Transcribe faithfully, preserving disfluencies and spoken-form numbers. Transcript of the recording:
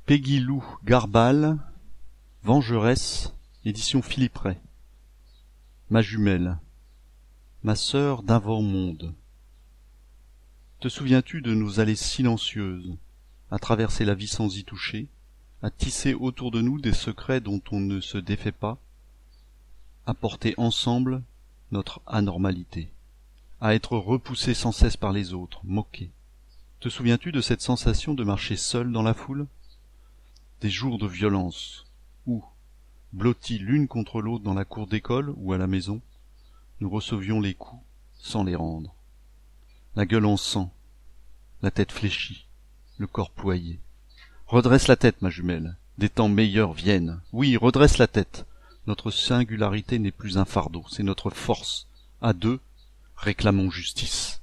Peggy Lou Garbal, Vengeresse, édition Philippe Ray. Ma jumelle, ma sœur d'avant-monde. Te souviens-tu de nos allées silencieuses, à traverser la vie sans y toucher, à tisser autour de nous des secrets dont on ne se défait pas, à porter ensemble notre anormalité, à être repoussés sans cesse par les autres, moqués. Te souviens-tu de cette sensation de marcher seul dans la foule? Des jours de violence, où, blottis l'une contre l'autre dans la cour d'école ou à la maison, nous recevions les coups sans les rendre. La gueule en sang, la tête fléchie, le corps ployé. Redresse la tête, ma jumelle, des temps meilleurs viennent. Oui, redresse la tête. Notre singularité n'est plus un fardeau, c'est notre force. À deux, réclamons justice.